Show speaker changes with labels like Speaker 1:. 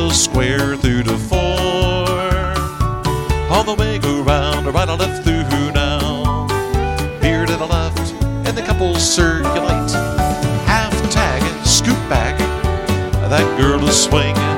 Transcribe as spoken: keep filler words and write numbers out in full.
Speaker 1: go square through to four. On the way go round, right or left through now. Veer to the left, and the couples circulate. Half tag, scoop back, that girl is swinging.